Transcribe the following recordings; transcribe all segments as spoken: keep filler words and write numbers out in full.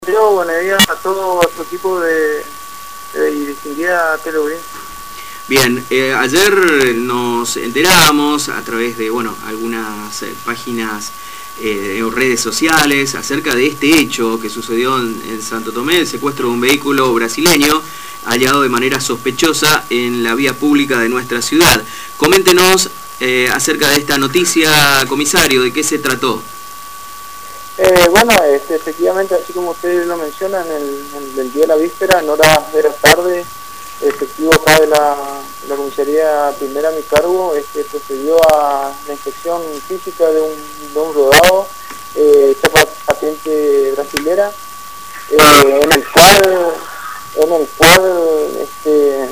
Yo, buenos días a todo su equipo de, de y distinguida teleaudiencia. Bien, eh, ayer nos enteramos a través de bueno algunas eh, páginas eh, o redes sociales acerca de este hecho que sucedió en, en Santo Tomé, el secuestro de un vehículo brasileño hallado de manera sospechosa en la vía pública de nuestra ciudad. Coméntenos eh, acerca de esta noticia, comisario, ¿de qué se trató? Eh, bueno, este, efectivamente, así como ustedes lo mencionan, el, el, el día de la víspera, en horas de la tarde, efectivo acá de la, la comisaría primera a mi cargo, este, procedió a la inspección física de un, de un rodado, eh, chapa patente brasilera, eh, en el cual, en el cual este,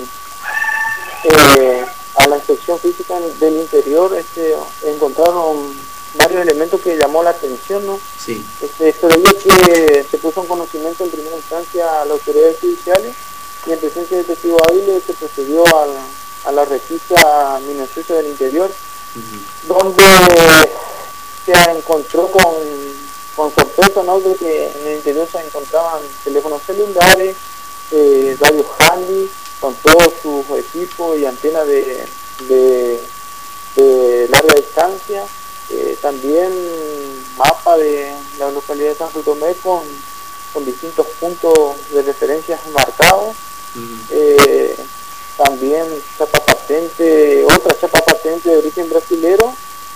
eh, a la inspección física del interior este, encontraron varios elementos que llamó la atención, ¿no? Sí. Este, esto de ello que se puso en conocimiento en primera instancia a las autoridades judiciales y en presencia de testigos hábiles se procedió a la, a la requisa minuciosa del interior, uh-huh. donde se encontró con, con sorpresa, ¿no?, de que en el interior se encontraban teléfonos celulares, eh, radios handy, con todos sus equipos y antenas de, de, de larga distancia. Eh, también mapa de la localidad de Santo Tomé con, con distintos puntos de referencias marcados, uh-huh. eh, también chapa patente, otra chapa patente de origen brasilero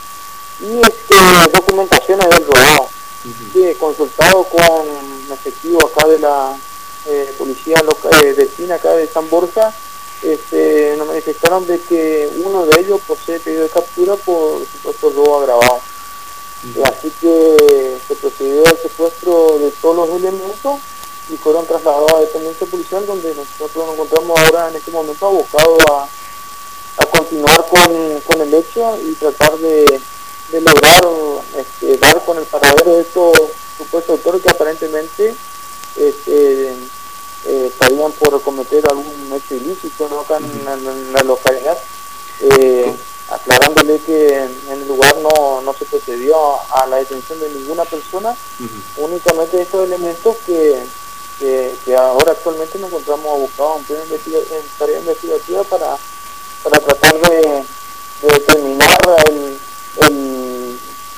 y este, documentaciones del rodado, uh-huh. que consultado con efectivo acá de la eh, policía local, eh, vecina acá de San Borja. Este, nos manifestaron de que uno de ellos posee pedido de captura por supuesto robo agravado. Uh-huh. Así que se procedió al secuestro de todos los elementos y fueron trasladados a dependencia policial, donde nosotros nos encontramos ahora en este momento abocados a, a continuar con, con el hecho y tratar de, de lograr este, dar con el paradero de estos supuestos autores que aparentemente este, Eh, estarían por cometer algún hecho ilícito, ¿no?, acá en, en, en la localidad, eh, aclarándole que en, en el lugar no, no se procedió a, a la detención de ninguna persona, uh-huh. únicamente estos elementos que, que, que ahora actualmente nos encontramos abocados en plena investiga en tarea investigativa para, para tratar de, de determinar el, el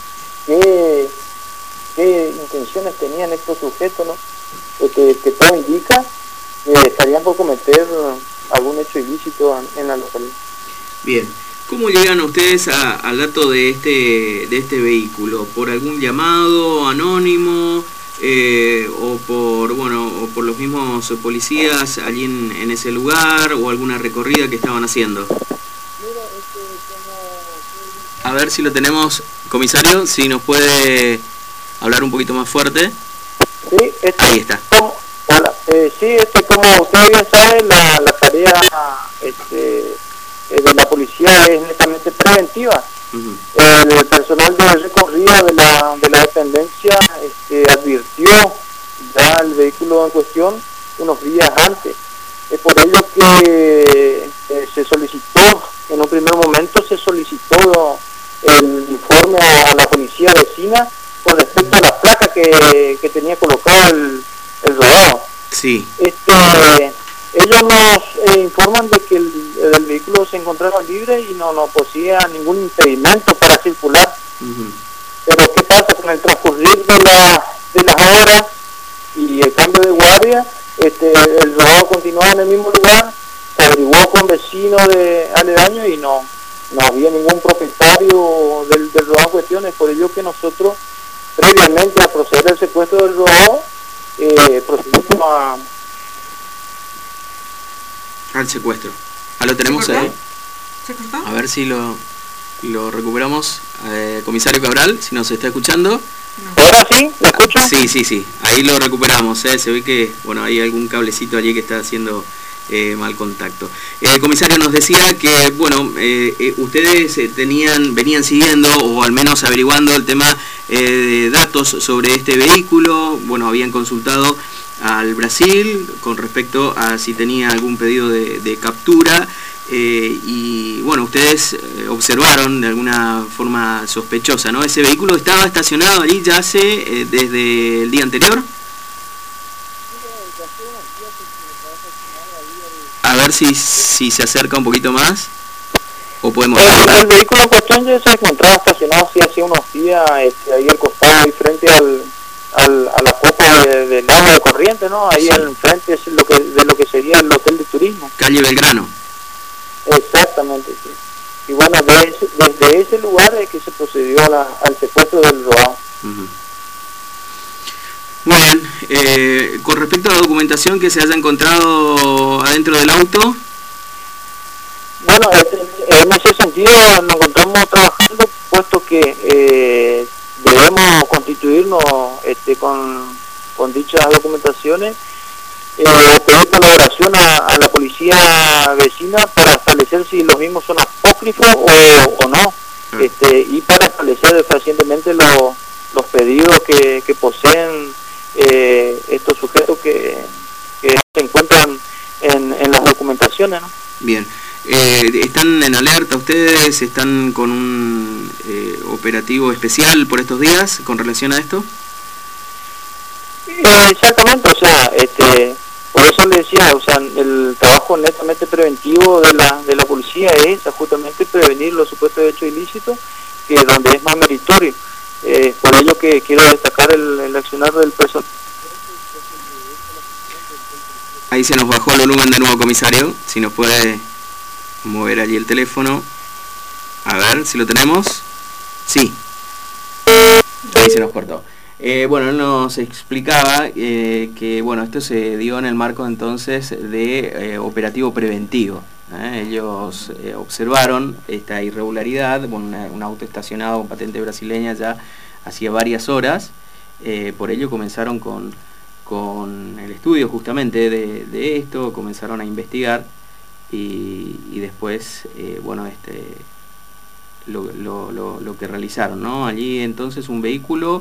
qué, qué intenciones tenían estos sujetos, ¿no?, que, que todo indica que estarían por cometer algún hecho ilícito en, en la localidad. Bien, ¿cómo llegan ustedes a, al dato de este de este vehículo? ¿Por algún llamado anónimo eh, o por bueno o por los mismos policías allí en, en ese lugar o alguna recorrida que estaban haciendo? Mira, este, como... A ver si lo tenemos, comisario, si nos puede hablar un poquito más fuerte. Sí, este, ahí está. Como, hola, eh, sí, este, como usted bien sabe, la, la tarea este, eh, de la policía es netamente preventiva. Uh-huh. El, el personal de recorrido de la, de la dependencia este, advirtió ya el vehículo en cuestión unos días antes. Es por ello que eh, se solicitó, en un primer momento se solicitó el informe a la policía vecina con respecto a la placa que, que tenía colocado el, el rodado. Sí. Este, ellos nos eh, informan de que el, el vehículo se encontraba libre y no, no poseía ningún impedimento para circular. Uh-huh. Pero ¿qué pasa con el transcurrir de, la, de las horas y el cambio de guardia? Este, el rodado continuaba en el mismo lugar, se averiguó con vecinos de aledaños y no, no había ningún propietario del, del rodado en cuestión. Es por ello que nosotros, previamente a proceder al secuestro del rodado, eh, procedimos a... al secuestro. ¿Ah, lo tenemos ahí? ¿Se cortó? A ver si lo, lo recuperamos. Eh, comisario Cabral, si nos está escuchando. No. ¿Ahora sí? ¿Me escucha? Sí, sí, sí. Ahí lo recuperamos. ¿eh? Se ve que bueno hay algún cablecito allí que está haciendo eh, mal contacto. El comisario nos decía que bueno eh, eh, ustedes eh, tenían venían siguiendo o al menos averiguando el tema eh, de datos sobre este vehículo. Bueno, habían consultado al Brasil con respecto a si tenía algún pedido de, de captura eh, y bueno, ustedes eh, observaron de alguna forma sospechosa, ¿no? ¿Ese vehículo estaba estacionado allí ya hace eh, desde el día anterior? A ver si, si se acerca un poquito más. ¿O podemos el, el vehículo en cuestión ya se encontraba estacionado sí, hace unos días este, ahí al costado, ahí frente al, al, a la copa de, del agua de corriente, ¿no? Ahí sí. Al frente es lo que, de lo que sería el hotel de turismo. Calle Belgrano. Exactamente, sí. Y bueno, de ese, desde ese lugar es que se procedió a la, al secuestro del robado. Uh-huh. Muy bien. Eh, con respecto a la documentación que se haya encontrado adentro del auto. Bueno, en ese sentido nos encontramos trabajando, puesto que eh, debemos constituirnos este, con, con dichas documentaciones, eh, pedir colaboración a, a la policía vecina para establecer si los mismos son apócrifos o, o no, mm. este, y para establecer fehacientemente los, los pedidos que, que poseen eh, estos sujetos que, que se encuentran en, en las documentaciones, ¿no? Bien. Eh, ¿Están en alerta ustedes? ¿Están con un eh, operativo especial por estos días con relación a esto? Eh, exactamente, o sea, este, por eso le decía, o sea, el trabajo netamente preventivo de la de la policía es justamente prevenir los supuestos hechos ilícitos, que donde es más meritorio. Eh, por ello que quiero destacar el, el accionar del personal. Ahí se nos bajó el volumen de nuevo, comisario, si nos puede mover allí el teléfono. A ver si lo tenemos. Sí. Ahí se nos cortó. Eh, bueno, él nos explicaba eh, que bueno, esto se dio en el marco entonces de eh, operativo preventivo. ¿eh? Ellos eh, observaron esta irregularidad, bueno, una, un auto estacionado con patente brasileña ya hacía varias horas. Eh, por ello comenzaron con, con el estudio justamente de, de esto, comenzaron a investigar. Y, y después, eh, bueno, este lo, lo, lo, lo que realizaron, ¿no? Allí entonces un vehículo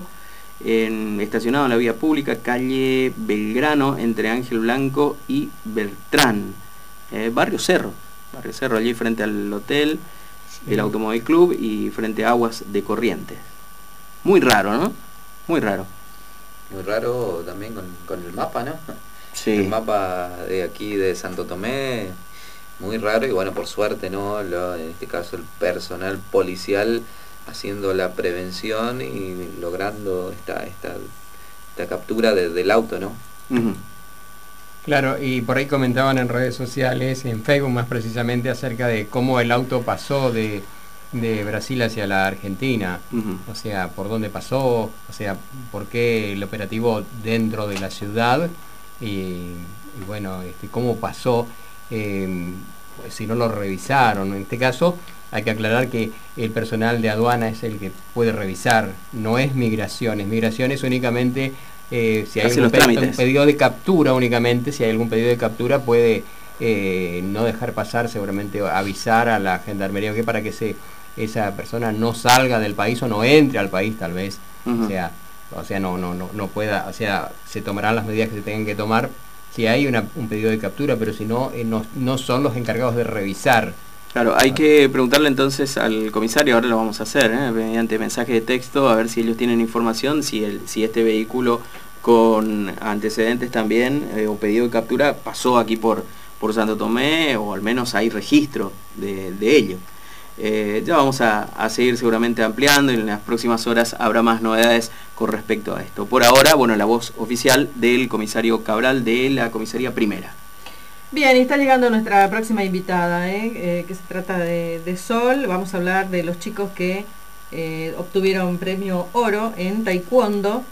en, estacionado en la vía pública, calle Belgrano, entre Ángel Blanco y Bertrán, eh, Barrio Cerro, Barrio Cerro, allí frente al hotel, sí. El Automóvil Club y frente a Aguas de Corrientes. Muy raro, ¿no? Muy raro. Muy raro también con, con el mapa, ¿no? Sí. El mapa de aquí de Santo Tomé. Muy raro y bueno, por suerte, ¿no? Lo, en este caso el personal policial haciendo la prevención y logrando esta esta, esta captura de, del auto, ¿no? Uh-huh. Claro, y por ahí comentaban en redes sociales, en Facebook más precisamente, acerca de cómo el auto pasó de, de Brasil hacia la Argentina. Uh-huh. O sea, por dónde pasó, o sea, por qué el operativo dentro de la ciudad y, y bueno, este, cómo pasó. Eh, si no lo revisaron. En este caso hay que aclarar que el personal de aduana es el que puede revisar, no es migraciones. Migraciones únicamente eh, si hay algún pedido, un pedido de captura únicamente, si hay algún pedido de captura puede eh, no dejar pasar, seguramente avisar a la gendarmería que para que se, esa persona no salga del país o no entre al país tal vez. Uh-huh. O sea, o sea no, no, no, no pueda, o sea, se tomarán las medidas que se tengan que tomar si hay una, un pedido de captura, pero si no, eh, no, no son los encargados de revisar. Claro, hay que preguntarle entonces al comisario, ahora lo vamos a hacer, ¿eh? mediante mensaje de texto, a ver si ellos tienen información, si, el, si este vehículo con antecedentes también, eh, o pedido de captura, pasó aquí por, por Santo Tomé, o al menos hay registro de, de ello. Eh, ya vamos a, a seguir seguramente ampliando y en las próximas horas habrá más novedades con respecto a esto. Por ahora, bueno, la voz oficial del comisario Cabral de la comisaría primera. Bien, y está llegando nuestra próxima invitada, ¿eh? Eh, que se trata de, de Sol. Vamos a hablar de los chicos que eh, obtuvieron premio oro en taekwondo.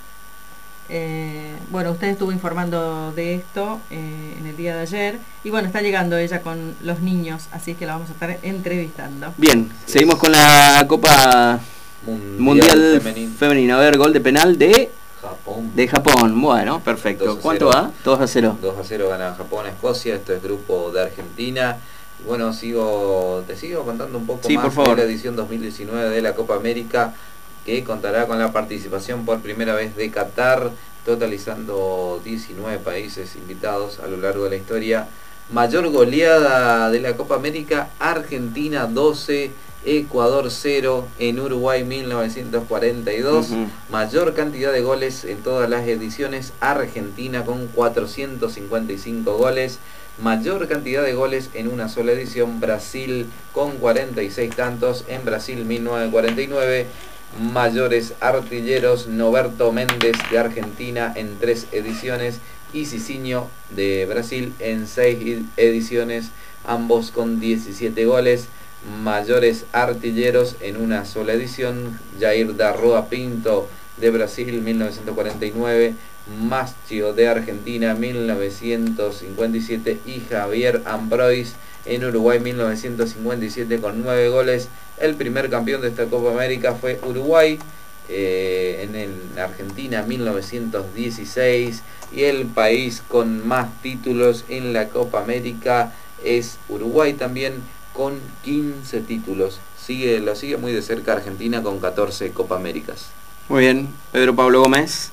Eh, bueno, usted estuvo informando de esto eh, en el día de ayer. Y bueno, está llegando ella con los niños, así que la vamos a estar entrevistando. Bien, seguimos con la Copa Mundial, Mundial Femenina. Femenina. A ver, gol de penal de Japón. De Japón, bueno, perfecto. ¿Cuánto va? dos a cero. dos a cero gana Japón a Escocia, esto es grupo de Argentina. Bueno, sigo te sigo contando un poco sí, más por favor. de la edición dos mil diecinueve de la Copa América, que contará con la participación por primera vez de Qatar, totalizando diecinueve países invitados a lo largo de la historia. Mayor goleada de la Copa América, Argentina doce, Ecuador cero, en Uruguay mil novecientos cuarenta y dos. Uh-huh. Mayor cantidad de goles en todas las ediciones, Argentina con cuatrocientos cincuenta y cinco goles. Mayor cantidad de goles en una sola edición, Brasil con cuarenta y seis tantos, en Brasil mil novecientos cuarenta y nueve. Mayores artilleros, Noberto Méndez de Argentina en tres ediciones y Cicinho de Brasil en seis ediciones, ambos con diecisiete goles. Mayores artilleros en una sola edición, Jair da Roa Pinto de Brasil mil novecientos cuarenta y nueve, Mastio de Argentina mil novecientos cincuenta y siete y Javier Ambrois en Uruguay mil novecientos cincuenta y siete con nueve goles. El primer campeón de esta Copa América fue Uruguay, eh, en el Argentina mil novecientos dieciséis, y el país con más títulos en la Copa América es Uruguay también con quince títulos. Sigue, lo sigue muy de cerca Argentina con catorce Copa Américas. Muy bien, Pedro Pablo Gómez.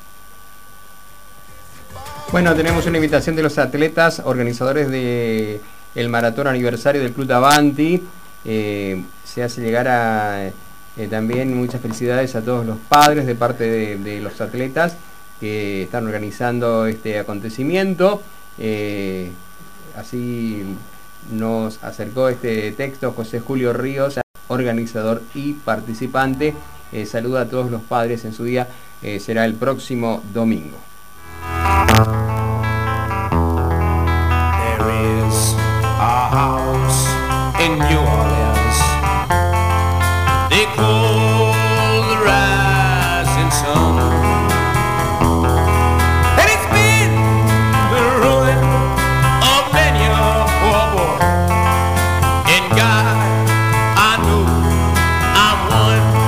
Bueno, tenemos una invitación de los atletas organizadores de el maratón aniversario del Club Avanti. Eh, se hace llegar a eh, también muchas felicidades a todos los padres de parte de, de los atletas que están organizando este acontecimiento. Eh, así nos acercó este texto José Julio Ríos, organizador y participante. Eh, saluda a todos los padres en su día. Eh, será el próximo domingo. There is a house in New Orleans they call the rising sun, and it's been the ruin of many a poor boy. And God, I know I'm one.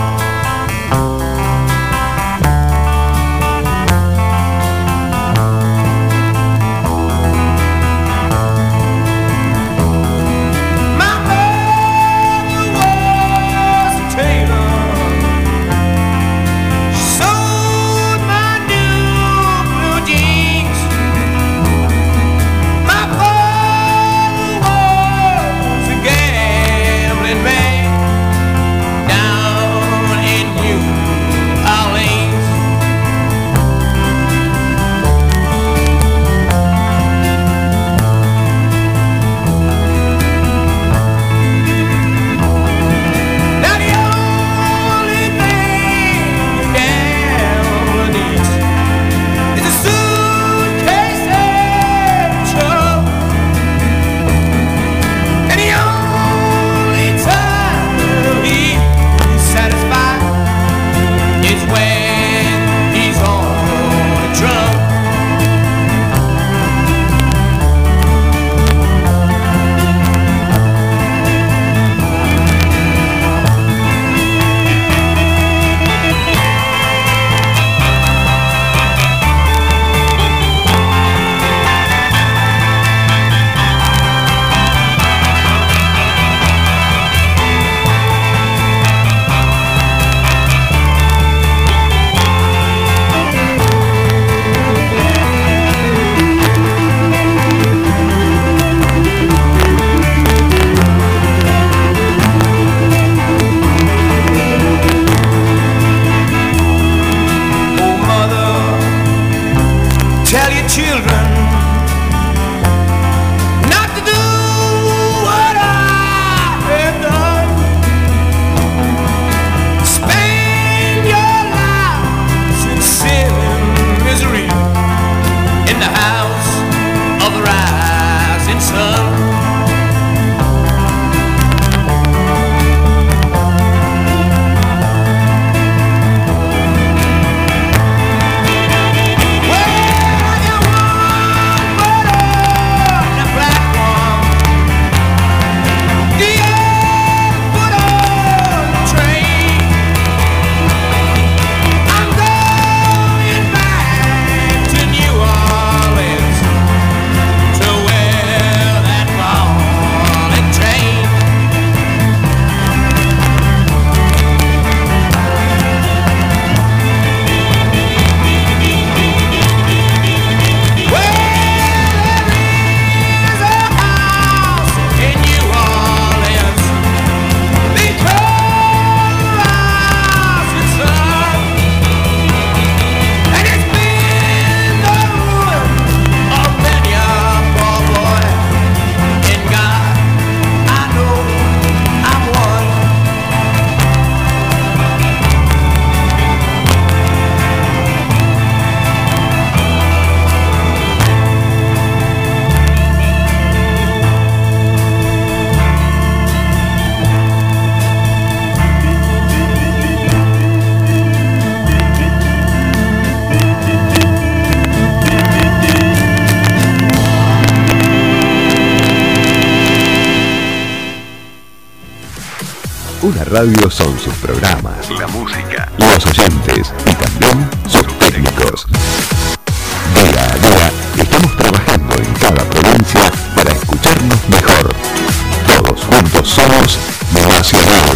Una radio son sus programas, la música, los oyentes y también sus técnicos. Día a día estamos trabajando en cada provincia para escucharnos mejor. Todos juntos somos Nacional.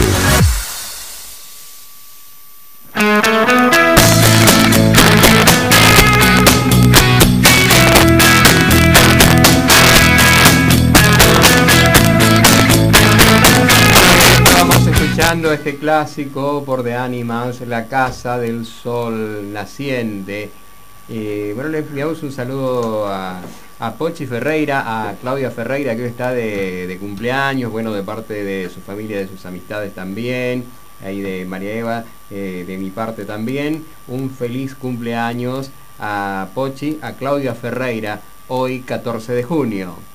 Este clásico por The Animals, La Casa del Sol Naciente. Eh, bueno, le enviamos un saludo a, a Pochi Ferreira, a Claudia Ferreira, que hoy está de, de cumpleaños, bueno, de parte de su familia, de sus amistades también, ahí de María Eva, eh, de mi parte también. Un feliz cumpleaños a Pochi, a Claudia Ferreira, hoy catorce de junio.